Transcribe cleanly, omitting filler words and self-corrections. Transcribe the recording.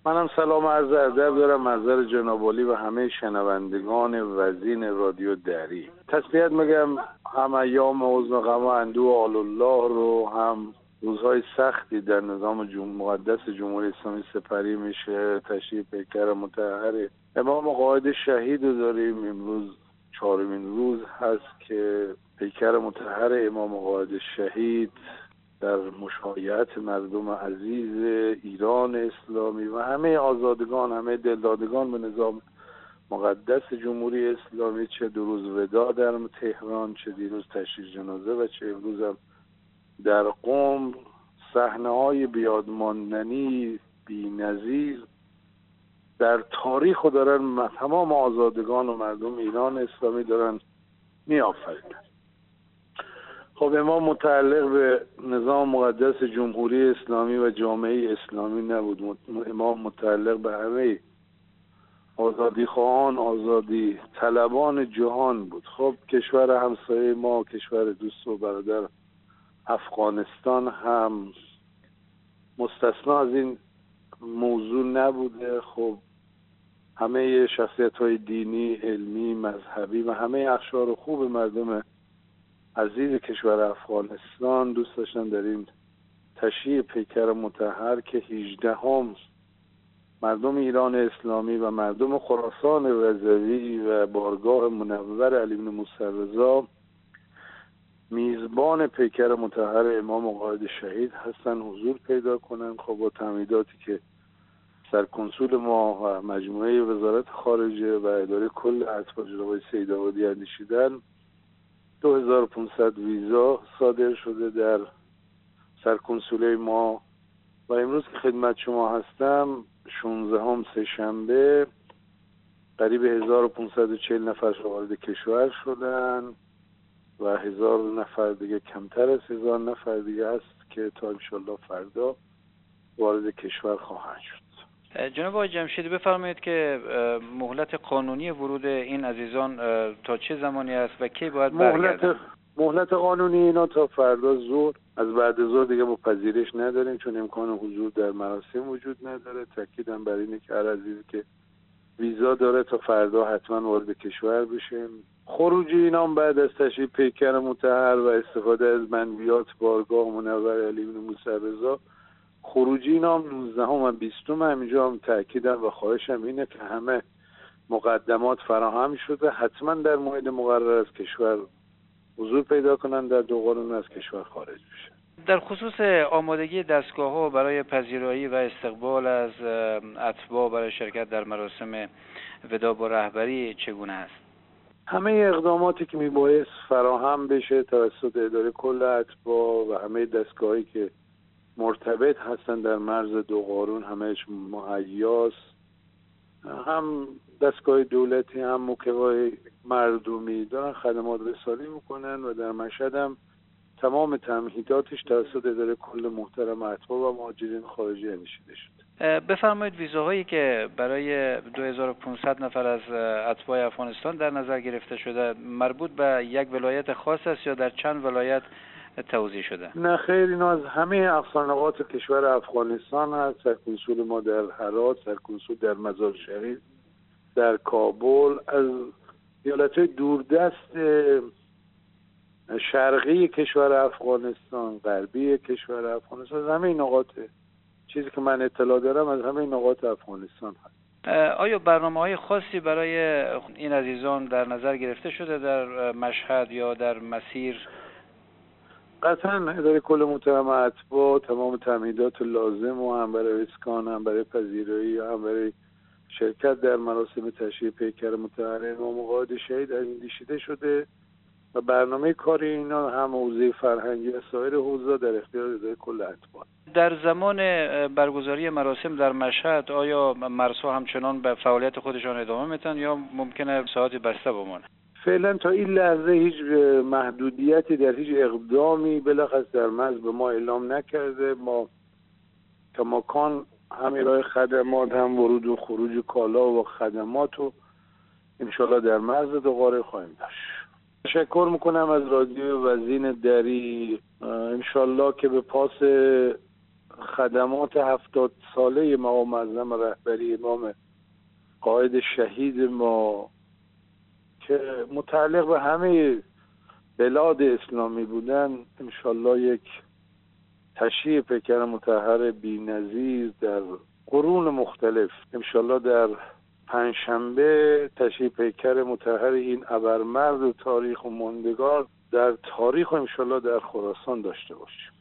منم سلام عرض ادب دارم محضر جناب عالی و همه شنوندگان وزین رادیو دری. تسلیت میگم هم ایام حزن و غم و اندوه آل الله رو، هم روزهای سختی در نظام مقدس جمهوری اسلامی سپری میشه. تشریف پیکر مطهر امام قائد شهید رو داریم. امروز 4مین روز هست که پیکر مطهر امام قائد شهید در مشایعت مردم عزیز ایران اسلامی و همه آزادگان، همه دلدادگان به نظام مقدس جمهوری اسلامی، چه دو روز وداع در تهران، چه دیروز تشییع جنازه و چه امروز هم در قم، صحنه‌های بیادماندنی بی‌نظیر در تاریخ دارن تمام آزادگان و مردم ایران اسلامی دارن می‌آفرینن. خب امام متعلق به نظام مقدس جمهوری اسلامی و جامعه اسلامی نبود، امام متعلق به همه آزادی خواهان، آزادی طلبان جهان بود. خب کشور همسایه ما، کشور دوست و برادر افغانستان هم مستثنا از این موضوع نبوده. خب همه شخصیت‌های دینی، علمی، مذهبی و همه اقشار خوب مردم عزیز کشور افغانستان دوست داشتن در این تشییع پیکر مطهر که 18 مردم ایران اسلامی و مردم خراسان رضوی و بارگاه منور علی بن موسی رضا میزبان پیکر مطهر امام قائد شهید هستن حضور پیدا کنن. خب با تمهیداتی که سرکنسول ما و مجموعه وزارت خارجه و اداره کل اتباع جناب سیدآبادی اندیشیدن، 2500 ویزا صادر شده در سرکنسوله ما و امروز که خدمت شما هستم 16 سه‌شنبه قریب 1540 نفر وارد کشور شدن و 1000 نفر دیگه، کمتر از 1000 نفر دیگه است که تا انشالله فردا وارد کشور خواهند شد. جناب آقای جمشیدی بفرمایید که مهلت قانونی ورود این عزیزان تا چه زمانی است و کی باید برگردند؟ مهلت قانونی اینا تا فردا ظهر، از بعد ظهر دیگه ما پذیرش نداریم چون امکان حضور در مراسم وجود نداره. تاکیدم بر اینه که هر عزیزی که ویزا داره تا فردا حتما وارد کشور بشه. خروجی اینا بعد از تشییع پیکر مطهر و استفاده از منویات بارگاه منور علی بن موسی رضا، خروجی اینا 19 و 20 همینجا هم تاکیدم و خواهشم اینه که همه مقدمات فراهم شده، حتما در موعد مقرر از کشور حضور پیدا کنن، در دوقلون از کشور خارج بشه. در خصوص آمادگی دستگاه‌ها برای پذیرایی و استقبال از اتباع برای شرکت در مراسم وداع با رهبری چگونه است؟ همه اقداماتی که میبایست فراهم بشه توسط اداره کل اتباع و همه دستگاهی که مرتبط هستن در مرز دو قارون همهش مهیاست. هم دستگاه دولتی هم موکبای مردمی دارن خدمات رسانی میکنن و در مشهد هم تمام تمهیداتش توسط اداره کل محترم اتباع و مهاجرین خارجی انشیده شده. بفرمایید ویزاهایی که برای 2500 نفر از اتباع افغانستان در نظر گرفته شده مربوط به یک ولایت خاص است یا در چند ولایت توزیع شده؟ نه خیر، اینا از همه اقصانقاط کشور افغانستان هست. سرکنسول ما در هرات، سرکنسول در مزار شریف، در کابل، از ایالت‌های دوردست شرقی کشور افغانستان، غربی کشور افغانستان، از همه نقاط، چیزی که من اطلاع دارم از همه نقاط افغانستان هست. آیا برنامه‌های خاصی برای این عزیزان در نظر گرفته شده در مشهد یا در مسیر؟ قطعا اداره کل محترم اتباع تمام تمهیدات لازم و هم برای اسکان، هم برای پذیرایی، هم برای شرکت در مراسم تشییع پیکر مطهر امام قائد شهید اندیشیده شده و برنامه کاری اینا هم حوزه فرهنگی و سایر حوزه‌ها در اختیار اداره کل اتباع. در زمان برگزاری مراسم در مشهد آیا مرزها همچنان به فعالیت خودشان ادامه میدن یا ممکنه ساعت بسته بمونه؟ فعلا تا این لحظه هیچ محدودیتی در هیچ اقدامی بلخص در مرز به ما اعلام نکرده. ما کماکان هم ارائه خدمات، هم ورود و خروج کالا و خدمات و انشالله در مرز دو قاره خواهیم داشت. تشکر میکنم از رادیو وزین دری. انشالله که به پاس خدمات 70 ساله مقام معظم رهبری امام قائد شهید ما که متعلق به همه بلاد اسلامی بودن، انشالله یک تشییع پیکر مطهر بی‌نظیر در قرون مختلف، انشالله در پنجشنبه تشییع پیکر مطهر این ابرمرد و تاریخ و ماندگار در تاریخ و انشالله در خراسان داشته باشیم.